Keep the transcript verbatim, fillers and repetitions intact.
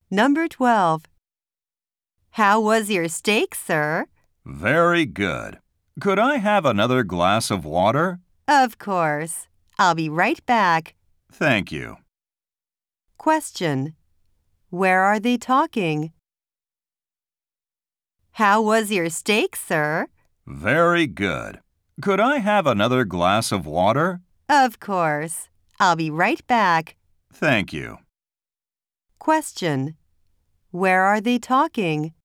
Number twelve. How was your steak, sir? Very good. Could I have another glass of water? Of course. I'll be right back. Thank you. Question. Where are they talking? How was your steak, sir? Very good. Could I have another glass of water? Of course. I'll be right back. Thank you. Question. Where are they talking?